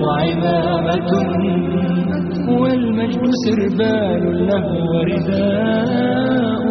وعمامة والمجد سربال له ورداء.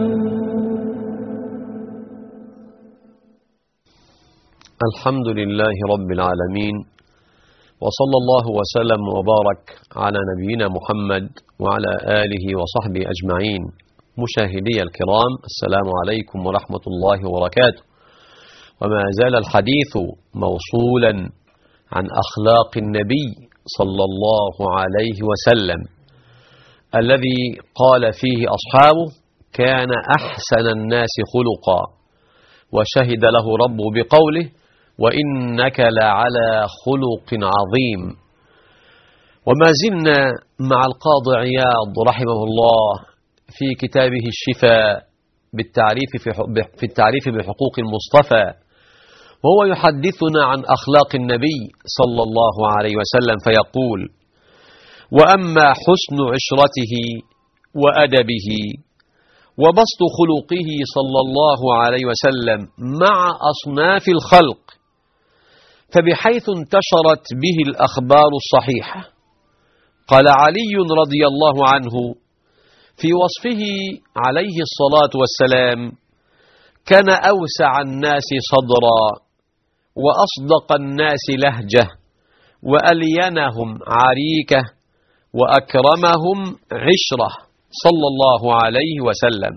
الحمد لله رب العالمين، وصلى الله وسلم وبارك على نبينا محمد وعلى آله وصحبه أجمعين. مشاهدي الكرام، السلام عليكم ورحمة الله وبركاته. وما زال الحديث موصولا عن أخلاق النبي صلى الله عليه وسلم الذي قال فيه أصحابه: كان أحسن الناس خلقا، وشهد له ربه بقوله: وإنك لعلى خلق عظيم. وما زلنا مع القاضي عياض رحمه الله في كتابه الشفاء في التعريف بحقوق المصطفى، وهو يحدثنا عن أخلاق النبي صلى الله عليه وسلم فيقول: وأما حسن عشرته وأدبه وبسط خلقه صلى الله عليه وسلم مع أصناف الخلق، فبحيث انتشرت به الأخبار الصحيحة. قال علي رضي الله عنه في وصفه عليه الصلاة والسلام: كان أوسع الناس صدرا، وأصدق الناس لهجة، وألينهم عريكة، وأكرمهم عشرة، صلى الله عليه وسلم.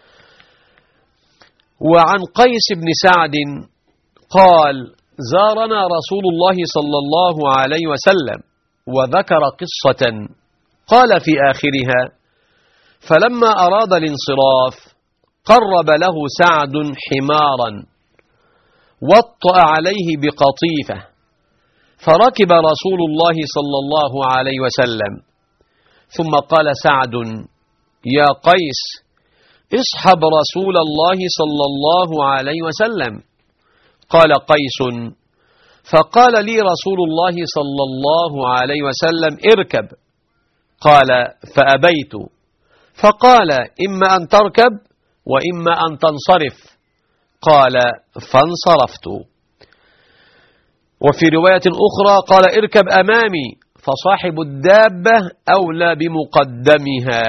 وعن قيس بن سعد قال: زارنا رسول الله صلى الله عليه وسلم، وذكر قصة قال في آخرها: فلما أراد الانصراف قرب له سعد حمارا وطأ عليه بقطيفة، فركب رسول الله صلى الله عليه وسلم، ثم قال سعد: يا قيس، اصحب رسول الله صلى الله عليه وسلم. قال قيس: فقال لي رسول الله صلى الله عليه وسلم: اركب. قال: فأبيت. فقال: إما أن تركب وإما أن تنصرف. قال: فانصرفت. وفي رواية أخرى قال: اركب أمامي، فصاحب الدابة أولى بمقدمها.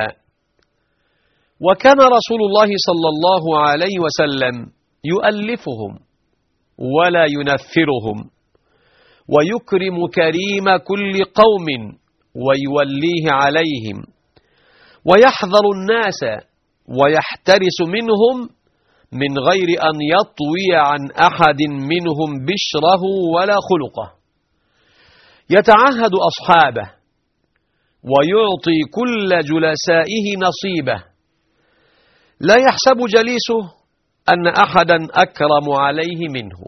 وكان رسول الله صلى الله عليه وسلم يؤلفهم ولا ينفرهم، ويكرم كريم كل قوم ويوليه عليهم، ويحذر الناس ويحترس منهم من غير أن يطوي عن أحد منهم بشره ولا خلقه. يتعهد أصحابه ويعطي كل جلسائه نصيبه، لا يحسب جليسه أن أحدا أكرم عليه منه.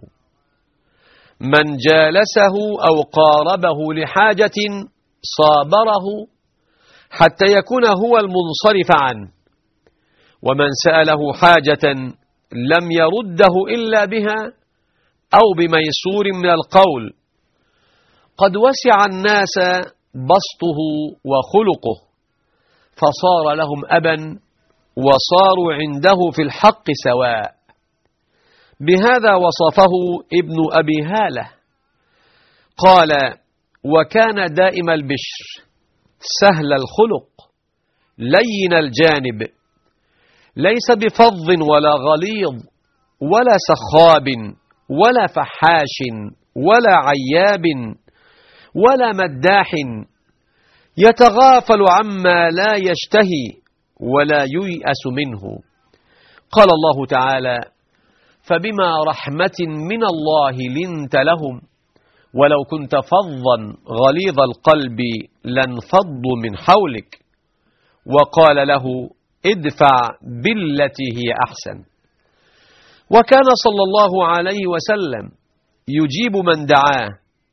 من جالسه أو قاربه لحاجة صابره حتى يكون هو المنصرف عنه، ومن سأله حاجة لم يرده إلا بها أو بميسور من القول. قد وسع الناس بسطه وخلقه، فصار لهم أبا، وصاروا عنده في الحق سواء. بهذا وصفه ابن أبي هالة، قال: وكان دائم البشر، سهل الخلق، لين الجانب، ليس بفظ ولا غليظ ولا سخاب ولا فحاش ولا عياب ولا مداح، يتغافل عما لا يشتهي ولا ييأس منه. قال الله تعالى: فبما رحمة من الله لنت لهم، ولو كنت فظا غليظ القلب لانفضوا من حولك. وقال له: ادفع بالتي هي أحسن. وكان صلى الله عليه وسلم يجيب من دعاه،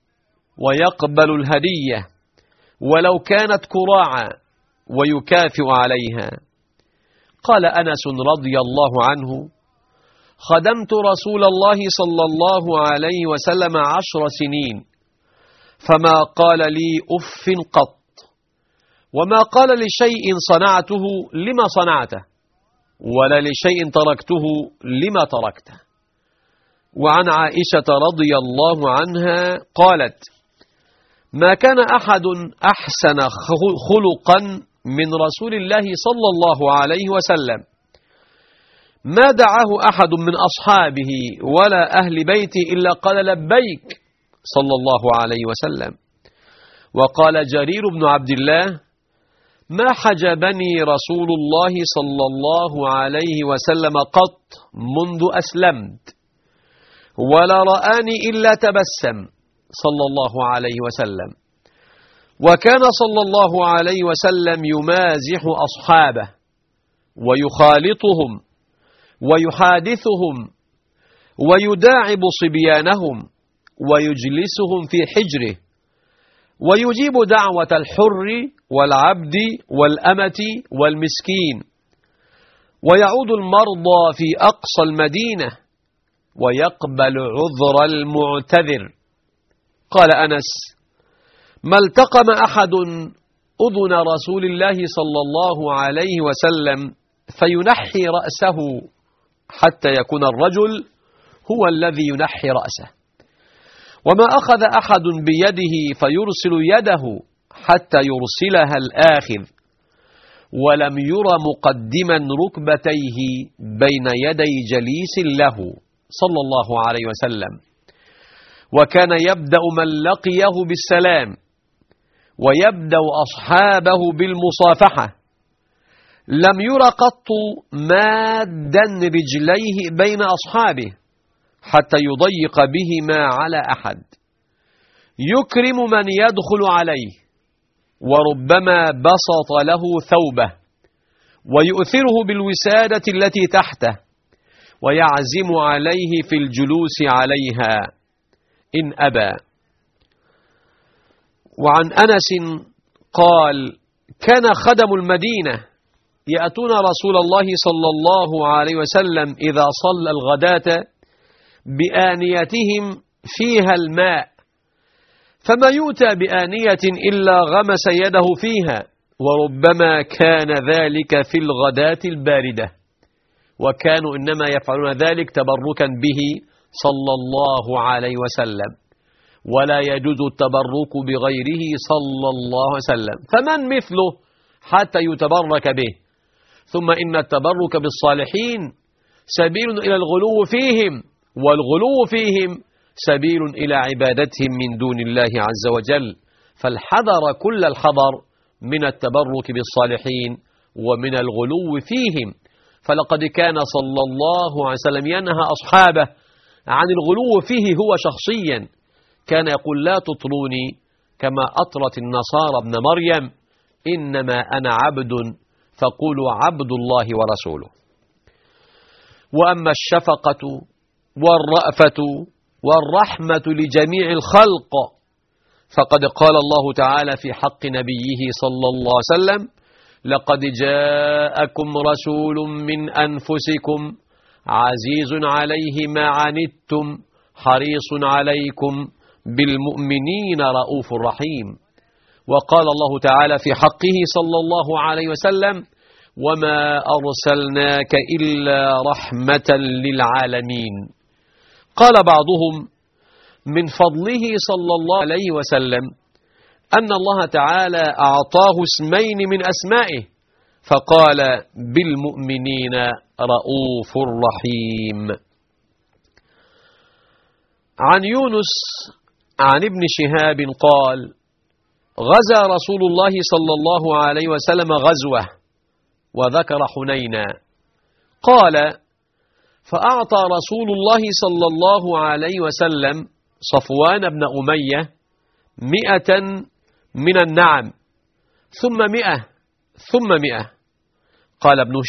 ويقبل الهدية ولو كانت كراعا، ويكافئ عليها. قال أنس رضي الله عنه: خدمت رسول الله صلى الله عليه وسلم 10 سنين، فما قال لي أف قط، وما قال لشيء صنعته لما صنعته، ولا لشيء تركته لما تركته. وعن عائشة رضي الله عنها قالت: ما كان أحد أحسن خلقا من رسول الله صلى الله عليه وسلم، ما دعاه أحد من أصحابه ولا أهل بيته إلا قال لبيك صلى الله عليه وسلم. وقال جرير بن عبد الله: ما حجبني رسول الله صلى الله عليه وسلم قط منذ أسلمت، ولا رآني إلا تبسم صلى الله عليه وسلم. وكان صلى الله عليه وسلم يمازح أصحابه ويخالطهم ويحادثهم ويداعب صبيانهم ويجلسهم في حجره، ويجيب دعوة الحر والعبد والأمة والمسكين، ويعود المرضى في أقصى المدينة، ويقبل عذر المعتذر. قال أنس: ما التقم أحد أذن رسول الله صلى الله عليه وسلم فينحي رأسه حتى يكون الرجل هو الذي ينحي رأسه، وما أخذ أحد بيده فيرسل يده حتى يرسلها الآخذ، ولم ير مقدما ركبتيه بين يدي جليس له صلى الله عليه وسلم. وكان يبدأ من لقيه بالسلام، ويبدأ أصحابه بالمصافحة. لم ير قط مادا رجليه بين أصحابه حتى يضيق بهما على أحد. يكرم من يدخل عليه، وربما بسط له ثوبه، ويؤثره بالوسادة التي تحته، ويعزم عليه في الجلوس عليها إن أبى. وعن أنس قال: كان خدم المدينة يأتون رسول الله صلى الله عليه وسلم إذا صلى الغداة بآنيتهم فيها الماء، فما يؤتى بآنية إلا غمس يده فيها، وربما كان ذلك في الغداة الباردة، وكانوا إنما يفعلون ذلك تبركا به صلى الله عليه وسلم، ولا يجوز التبرك بغيره صلى الله عليه وسلم، فمن مثله حتى يتبرك به. ثم إن التبرك بالصالحين سبيل إلى الغلو فيهم، والغلو فيهم سبيل إلى عبادتهم من دون الله عز وجل. فالحذر كل الحذر من التبرك بالصالحين ومن الغلو فيهم. فلقد كان صلى الله عليه وسلم ينهى أصحابه عن الغلو فيه هو شخصيا. كان يقول: لا تطروني كما أطرت النصارى ابن مريم، إنما أنا عبد فقولوا عبد الله ورسوله. وأما الشفقة والرأفة والرحمة لجميع الخلق فقد قال الله تعالى في حق نبيه صلى الله عليه وسلم: لقد جاءكم رسول من أنفسكم عزيز عليه ما عنتم حريص عليكم بالمؤمنين رؤوف رحيم. وقال الله تعالى في حقه صلى الله عليه وسلم: وما أرسلناك إلا رحمة للعالمين. قال بعضهم: من فضله صلى الله عليه وسلم أن الله تعالى أعطاه اسمين من أسمائه، فقال: بالمؤمنين رؤوف رحيم. عن يونس عن ابن شهاب قال: غزا رسول الله صلى الله عليه وسلم غزوة، وذكر حنينا. قال: فأعطى رسول الله صلى الله عليه وسلم صفوان بن أمية 100 من النعم، ثم 100 ثم 100. قال ابن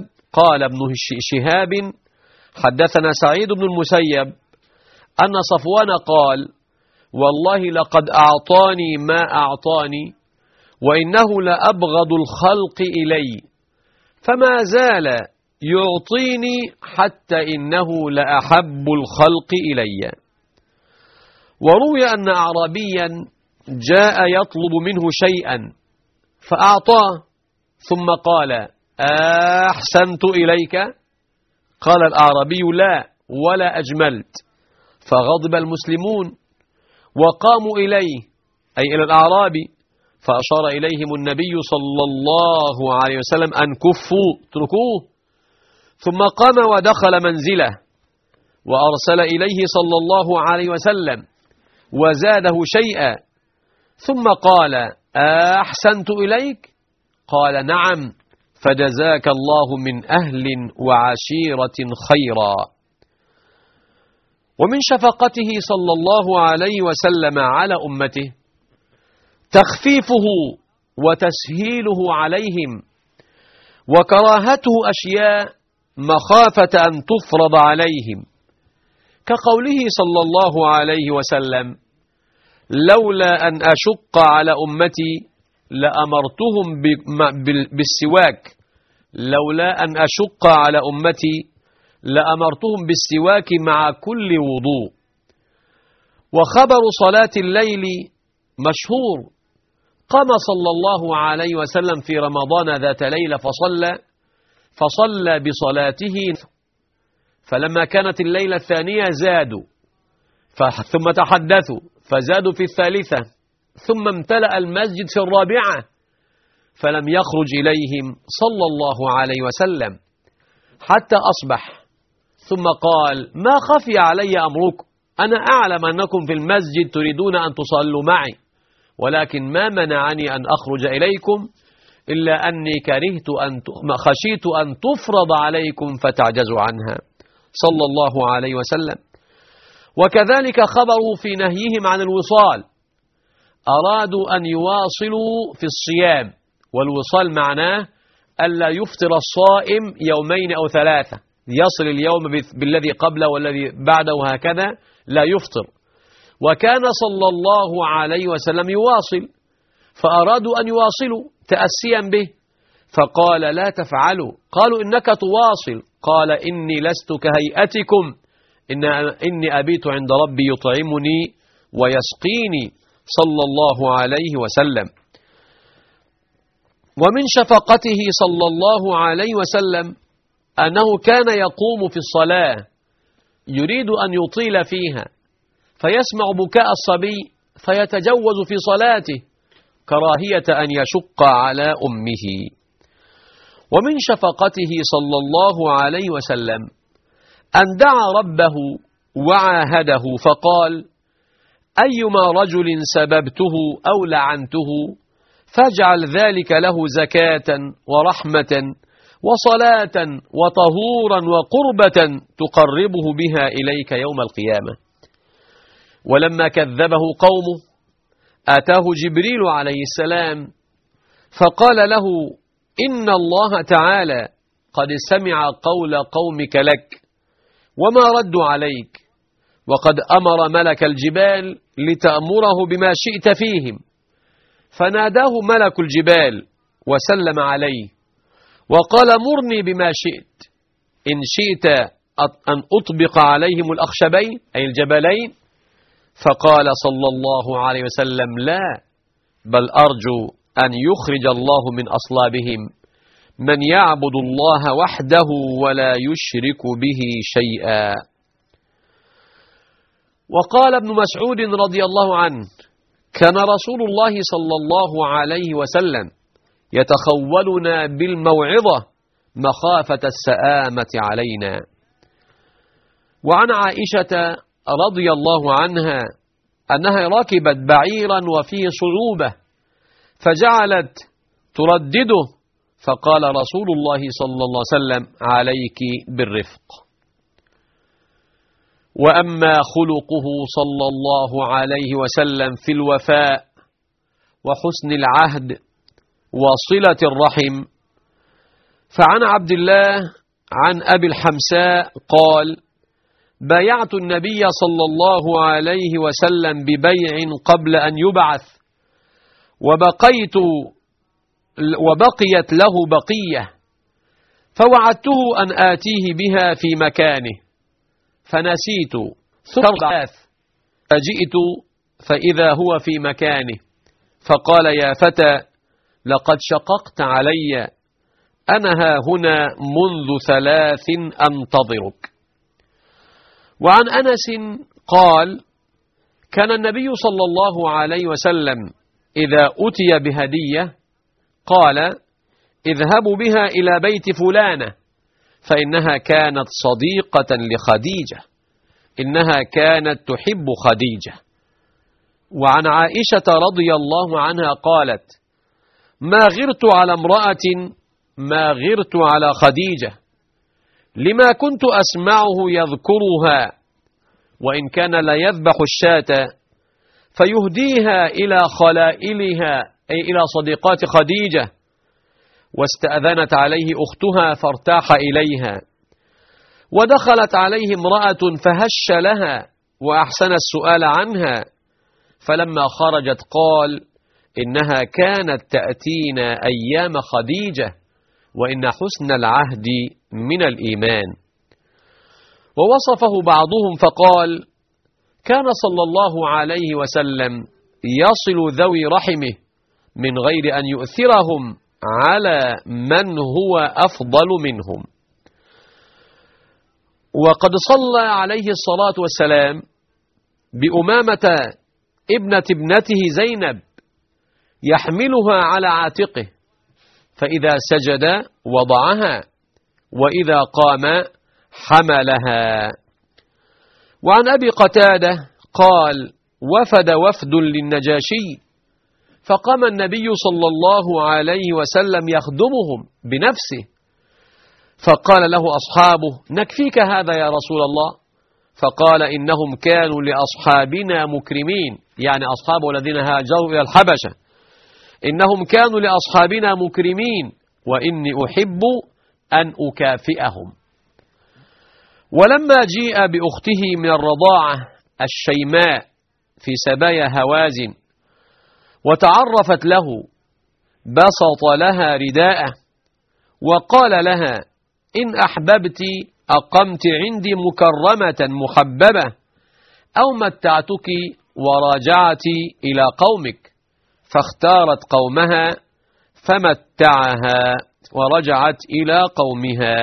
شهاب حدثنا سعيد بن المسيب أن صفوان قال: والله لقد أعطاني ما أعطاني، وإنه لأبغض الخلق إلي، فما زال يعطيني حتى إنه لأحب الخلق إلي. وروي أن أعرابيا جاء يطلب منه شيئا فأعطاه، ثم قال: أحسنت إليك؟ قال الأعرابي: لا، ولا أجملت. فغضب المسلمون وقاموا إليه: أي إلى الأعرابي، فأشار إليهم النبي صلى الله عليه وسلم أن كفوا اتركوه، ثم قام ودخل منزله وأرسل إليه صلى الله عليه وسلم وزاده شيئا، ثم قال: أحسنت إليك؟ قال: نعم، فجزاك الله من أهل وعشيرة خيرا. ومن شفقته صلى الله عليه وسلم على أمته تخفيفه وتسهيله عليهم، وكراهته أشياء مخافة أن تفرض عليهم، كقوله صلى الله عليه وسلم: لولا أن أشق على أمتي لأمرتهم بالسواك، لولا أن أشق على أمتي لأمرتهم بالسواك مع كل وضوء. وخبر صلاة الليل مشهور، قام صلى الله عليه وسلم في رمضان ذات ليلة فصلى بصلاته، فلما كانت الليلة الثانية زادوا، ثم تحدثوا فزادوا في الثالثة، ثم امتلأ المسجد في الرابعة، فلم يخرج إليهم صلى الله عليه وسلم حتى أصبح، ثم قال: ما خفي علي أمركم، أنا أعلم أنكم في المسجد تريدون أن تصلوا معي، ولكن ما منعني أن أخرج إليكم إلا أني خشيت أن تفرض عليكم فتعجزوا عنها صلى الله عليه وسلم. وكذلك خبروا في نهيهم عن الوصال، أرادوا أن يواصلوا في الصيام، والوصال معناه ألا يفطر الصائم يومين أو ثلاثة، يصل اليوم بالذي قبله والذي بعده وهكذا لا يفطر. وكان صلى الله عليه وسلم يواصل، فأرادوا أن يواصلوا تأسيا به، فقال: لا تفعلوا. قالوا: إنك تواصل. قال: إني لست كهيئتكم، إني أبيت عند ربي يطعمني ويسقيني صلى الله عليه وسلم. ومن شفقته صلى الله عليه وسلم أنه كان يقوم في الصلاة يريد أن يطيل فيها، فيسمع بكاء الصبي فيتجوز في صلاته كراهية أن يشق على أمه. ومن شفقته صلى الله عليه وسلم أن دعا ربه وعاهده فقال: أيما رجل سببته أو لعنته فاجعل ذلك له زكاة ورحمة وصلاة وطهورا وقربة تقربه بها إليك يوم القيامة. ولما كذبه قومه أتاه جبريل عليه السلام فقال له: إن الله تعالى قد سمع قول قومك لك وما ردوا عليك، وقد أمر ملك الجبال لتأمره بما شئت فيهم. فناداه ملك الجبال وسلم عليه وقال: مرني بما شئت، إن شئت أن أطبق عليهم الأخشبين أي الجبلين. فقال صلى الله عليه وسلم: لا، بل أرجو أن يخرج الله من أصلابهم من يعبد الله وحده ولا يشرك به شيئا. وقال ابن مسعود رضي الله عنه: كان رسول الله صلى الله عليه وسلم يتخولنا بالموعظة مخافة السآمة علينا. وعن عائشة رضي الله عنها أنها ركبت بعيرا وفيه صعوبة فجعلت تردده، فقال رسول الله صلى الله عليه وسلم: عليك بالرفق. وأما خلقه صلى الله عليه وسلم في الوفاء وحسن العهد وصلة الرحم، فعن عبد الله عن أبي الحمساء قال: بايعت النبي صلى الله عليه وسلم ببيع قبل أن يبعث، وبقيت له بقية، فوعدته أن آتيه بها في مكانه فنسيت، ثم فجئت فإذا هو في مكانه، فقال: يا فتى لقد شققت علي، أنا ها هنا منذ 3 أنتظرك. وعن أنس قال: كان النبي صلى الله عليه وسلم إذا أتي بهدية قال: اذهبوا بها إلى بيت فلانة فإنها كانت صديقة لخديجة، إنها كانت تحب خديجة. وعن عائشة رضي الله عنها قالت: ما غرت على امرأة ما غرت على خديجة، لما كنت أسمعه يذكرها، وإن كان لا يذبح الشاة فيهديها إلى خلائلها أي إلى صديقات خديجة. واستأذنت عليه أختها فارتاح إليها، ودخلت عليه امرأة فهش لها وأحسن السؤال عنها، فلما خرجت قال: إنها كانت تأتينا أيام خديجة، وإن حسن العهد من الإيمان. ووصفه بعضهم فقال: كان صلى الله عليه وسلم يصل ذوي رحمه من غير أن يؤثرهم على من هو أفضل منهم. وقد صلى عليه الصلاة والسلام بأمامة ابنته زينب يحملها على عاتقه، فإذا سجد وضعها، وإذا قام حملها. وعن أبي قتادة قال: وفد وفد للنجاشي، فقام النبي صلى الله عليه وسلم يخدمهم بنفسه، فقال له أصحابه: نكفيك هذا يا رسول الله؟ فقال: إنهم كانوا لأصحابنا مكرمين، يعني أصحابه الذين هاجروا إلى الحبشة، إنهم كانوا لأصحابنا مكرمين، وإني أحب أن أكافئهم. ولما جيء بأخته من الرضاعة الشيماء في سبايا هوازن وتعرفت له، بسط لها رداءه وقال لها: إن أحببت أقمت عندي مكرمة محببة، أو متعتك وراجعت إلى قومك. فاختارت قومها فمتعها ورجعت إلى قومها.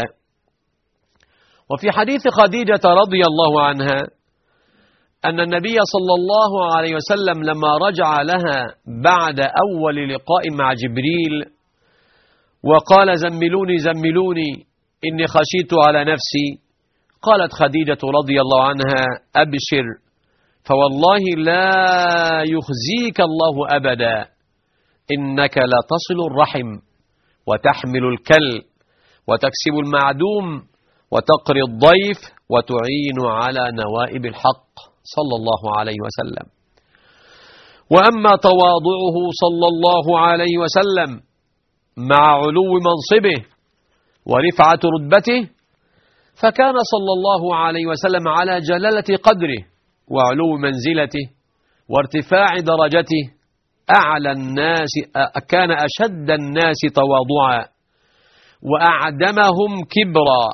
وفي حديث خديجة رضي الله عنها أن النبي صلى الله عليه وسلم لما رجع لها بعد أول لقاء مع جبريل وقال: زملوني زملوني إني خشيت على نفسي، قالت خديجة رضي الله عنها: أبشر، فوالله لا يخزيك الله أبدا، إنك لا تصل الرحم وتحمل الكل وتكسب المعدوم وتقري الضيف وتعين على نوائب الحق صلى الله عليه وسلم. وأما تواضعه صلى الله عليه وسلم مع علو منصبه ورفعة رتبته، فكان صلى الله عليه وسلم على جلالة قدره وعلو منزلته وارتفاع درجته أعلى الناس، كان أشد الناس تواضعا وأعدمهم كبرا.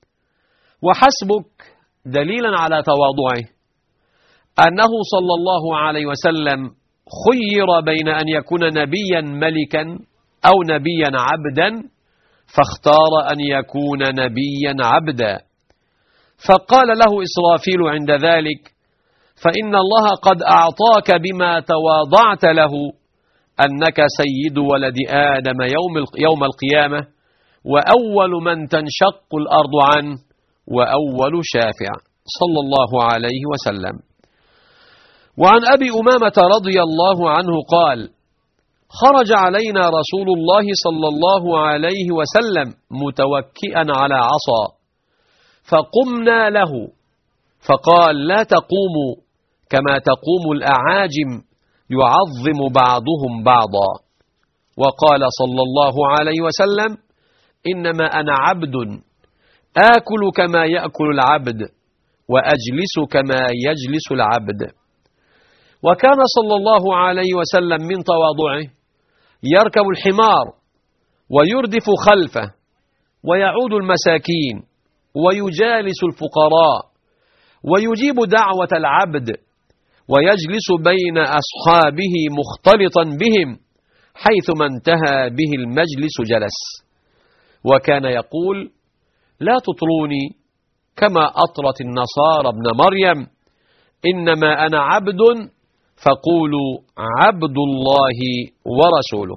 وحسبك دليلا على تواضعه أنه صلى الله عليه وسلم خير بين أن يكون نبيا ملكا أو نبيا عبدا، فاختار أن يكون نبيا عبدا، فقال له إسرافيل عند ذلك: فإن الله قد أعطاك بما تواضعت له أنك سيد ولد آدم يوم القيامة، وأول من تنشق الأرض عنه، وأول شافع، صلى الله عليه وسلم. وعن أبي أمامة رضي الله عنه قال: خرج علينا رسول الله صلى الله عليه وسلم متوكئا على عصا، فقمنا له، فقال: لا تقوموا كما تقوم الأعاجم يعظم بعضهم بعضا. وقال صلى الله عليه وسلم: إنما أنا عبد آكل كما يأكل العبد وأجلس كما يجلس العبد. وكان صلى الله عليه وسلم من تواضعه يركب الحمار ويردف خلفه ويعود المساكين ويجالس الفقراء ويجيب دعوة العبد ويجلس بين أصحابه مختلطا بهم، حيثما انتهى به المجلس جلس. وكان يقول: لا تطروني كما أطرت النصارى ابن مريم، إنما أنا عبد فقولوا عبد الله ورسوله.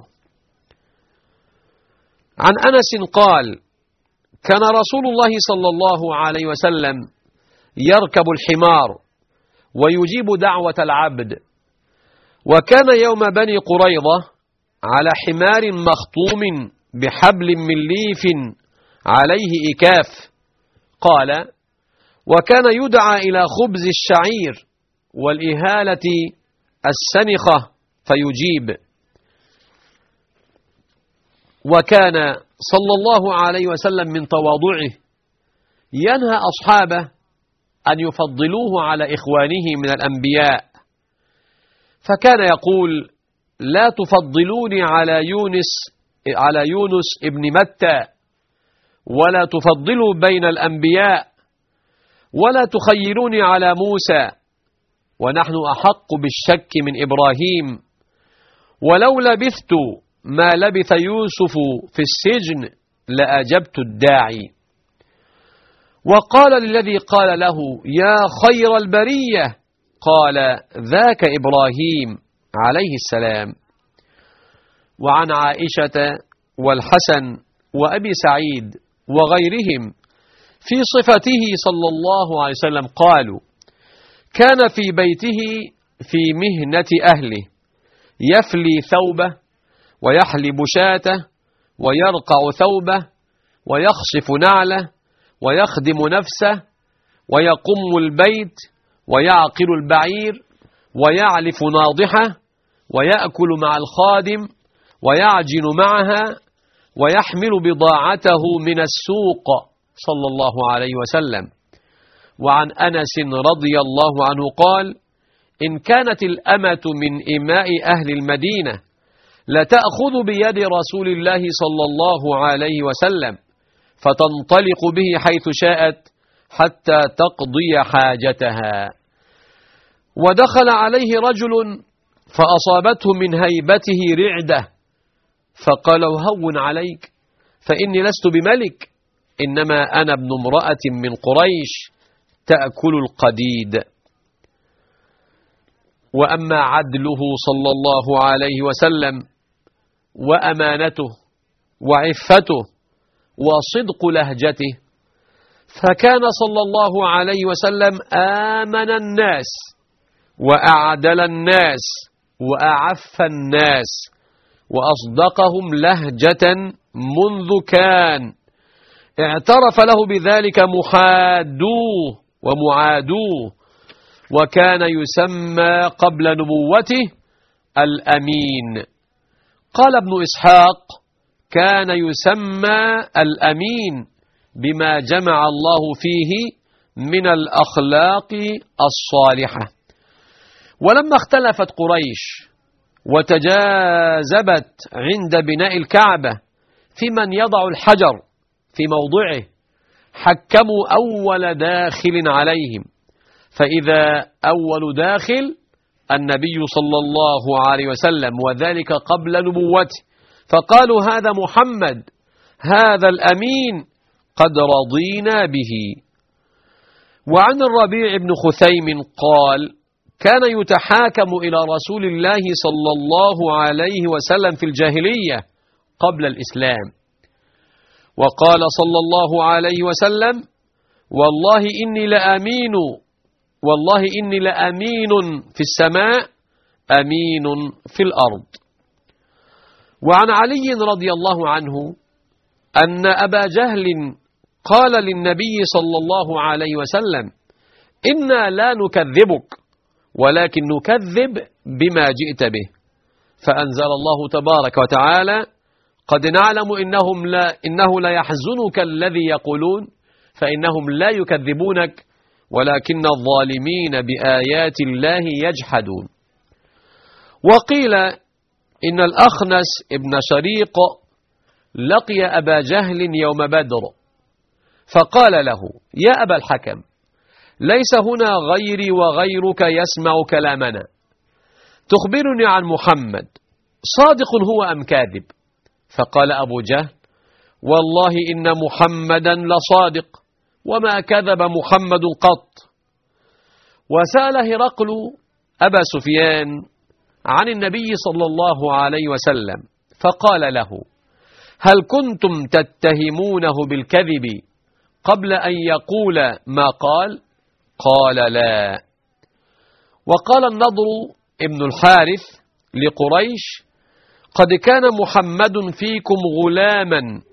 عن أنس قال: كان رسول الله صلى الله عليه وسلم يركب الحمار ويجيب دعوة العبد، وكان يوم بني قريظة على حمار مخطوم بحبل من ليف عليه إكاف. قال: وكان يدعى إلى خبز الشعير والإهالة السنخة فيجيب. وكان صلى الله عليه وسلم من تواضعه ينهى أصحابه أن يفضلوه على إخوانه من الأنبياء، فكان يقول: لا تفضلوني على يونس ابن متى، ولا تفضلوا بين الأنبياء، ولا تخيروني على موسى، ونحن أحق بالشك من إبراهيم، ولو لبثت ما لبث يوسف في السجن لأجبت الداعي. وقال للذي قال له: يا خير البرية، قال: ذاك إبراهيم عليه السلام. وعن عائشة والحسن وأبي سعيد وغيرهم في صفته صلى الله عليه وسلم قالوا: كان في بيته في مهنة أهله يفلي ثوبه ويحلب شاته ويرقع ثوبه ويخصف نعله ويخدم نفسه ويقم البيت ويعقل البعير ويعلف ناضحه ويأكل مع الخادم ويعجن معها ويحمل بضاعته من السوق صلى الله عليه وسلم. وعن أنس رضي الله عنه قال: إن كانت الأمة من إماء أهل المدينة لتأخذ بيد رسول الله صلى الله عليه وسلم فتنطلق به حيث شاءت حتى تقضي حاجتها. ودخل عليه رجل فأصابته من هيبته رعدة، فقال: هون عليك، فإني لست بملك، إنما أنا ابن امرأة من قريش تأكل القديد. وأما عدله صلى الله عليه وسلم وأمانته وعفته وصدق لهجته، فكان صلى الله عليه وسلم آمن الناس وأعدل الناس وأعف الناس وأصدقهم لهجة منذ كان. اعترف له بذلك محادوه ومعادوه، وكان يسمى قبل نبوته الأمين. قال ابن إسحاق: كان يسمى الأمين بما جمع الله فيه من الأخلاق الصالحة. ولما اختلفت قريش وتجاذبت عند بناء الكعبة في من يضع الحجر في موضعه، حكموا أول داخل عليهم، فإذا أول داخل النبي صلى الله عليه وسلم، وذلك قبل نبوته، فقالوا: هذا محمد، هذا الأمين، قد رضينا به. وعن الربيع بن خثيم قال: كان يتحاكم إلى رسول الله صلى الله عليه وسلم في الجاهلية قبل الإسلام، وقال صلى الله عليه وسلم: والله إني لأمين في السماء أمين في الأرض. وعن علي رضي الله عنه أن أبا جهل قال للنبي صلى الله عليه وسلم: إنا لا نكذبك، ولكن نكذب بما جئت به. فأنزل الله تبارك وتعالى: قد نعلم إنه لا يحزنك الذي يقولون، فإنهم لا يكذبونك ولكن الظالمين بآيات الله يجحدون. وقيل إن الأخنس ابن شريق لقي أبا جهل يوم بدر فقال له: يا أبا الحكم، ليس هنا غيري وغيرك يسمع كلامنا، تخبرني عن محمد، صادق هو أم كاذب؟ فقال أبو جهل: والله إن محمدا لصادق، وما كذب محمد قط. وسأل هرقل أبا سفيان عن النبي صلى الله عليه وسلم فقال له: هل كنتم تتهمونه بالكذب قبل أن يقول ما قال؟ قال: لا. وقال النضر ابن الحارث لقريش: قد كان محمد فيكم غلاما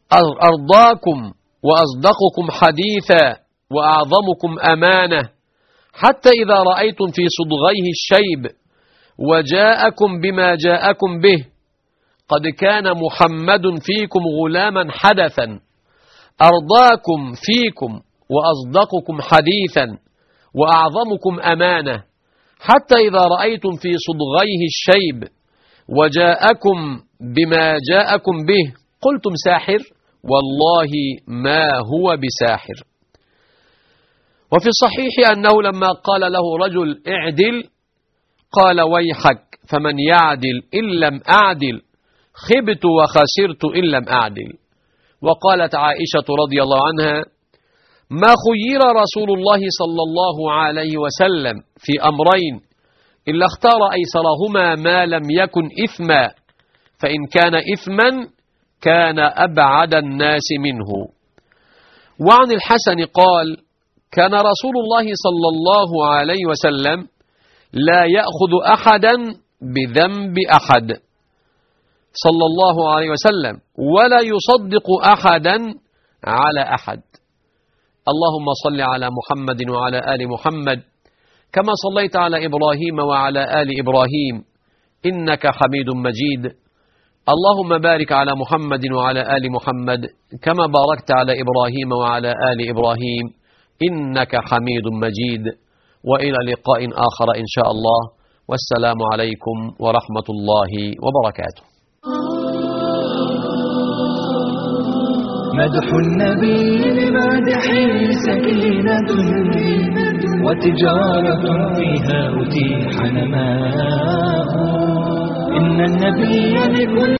أرضاكم وأصدقكم حديثا وأعظمكم أمانة، حتى إذا رأيتم في صدغيه الشيب وجاءكم بما جاءكم به. قد كان محمد فيكم غلاما حدثا أرضاكم فيكم وأصدقكم حديثا وأعظمكم أمانة، حتى إذا رأيتم في صدغيه الشيب وجاءكم بما جاءكم به قلتم ساحر، والله ما هو بساحر. وفي الصحيح أنه لما قال له رجل: اعدل، قال: ويحك، فمن يعدل إن لم أعدل؟ خبت وخسرت إن لم أعدل. وقالت عائشة رضي الله عنها: ما خير رسول الله صلى الله عليه وسلم في أمرين إلا اختار أيسرهما ما لم يكن إثما، فإن كان إثما كان أبعد الناس منه. وعن الحسن قال: كان رسول الله صلى الله عليه وسلم لا يأخذ أحدا بذنب أحد صلى الله عليه وسلم، ولا يصدق أحدا على أحد. اللهم صل على محمد وعلى آل محمد كما صليت على إبراهيم وعلى آل إبراهيم إنك حميد مجيد. اللهم بارك على محمد وعلى آل محمد كما باركت على إبراهيم وعلى آل إبراهيم إنك حميد مجيد. وإلى لقاء آخر إن شاء الله، والسلام عليكم ورحمة الله وبركاته. مدح النبي لمادح سكينة، وتجارة فيها أتيح نماء. إن النبي لكل